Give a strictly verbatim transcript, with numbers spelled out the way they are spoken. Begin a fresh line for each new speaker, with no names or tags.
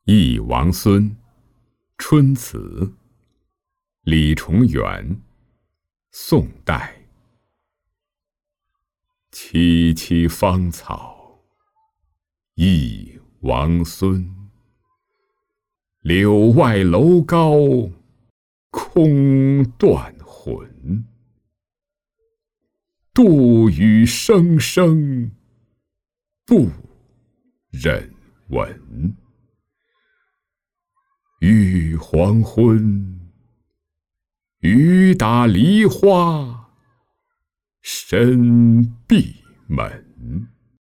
忆王孙，春词，李重元，宋代。萋萋芳草，忆王孙。柳外楼高，空断魂。杜宇声声，不忍闻。欲黄昏，雨打梨花深闭门。